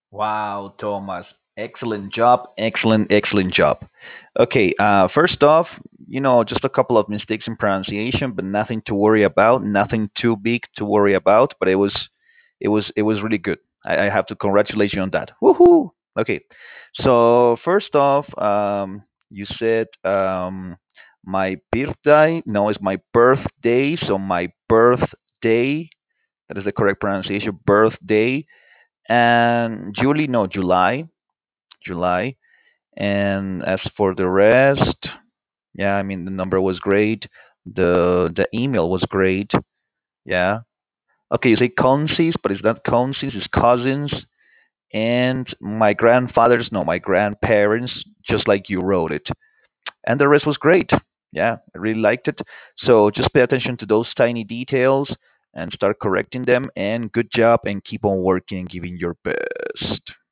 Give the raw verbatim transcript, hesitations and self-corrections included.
Wow, Thomas. Excellent job. Excellent, excellent job. Okay, uh, first off, you know, just a couple of mistakes in pronunciation, but nothing to worry about, nothing too big to worry about, but it was it was it was really good. I, I have to congratulate you on that. Woohoo! Okay. So first off, um, you said um, my birthday. No, it's my birthday. So my birthday. That is the correct pronunciation. Birthday. And Julie, no, July, July. And as for the rest, yeah, I mean the number was great. The the email was great. Yeah. Okay, you say consis, but it's not consis, it's cousins. And my grandfathers, no, my grandparents, just like you wrote it. And the rest was great. Yeah, I really liked it. So just pay attention to those tiny details and start correcting them. And good job, and keep on working and giving your best.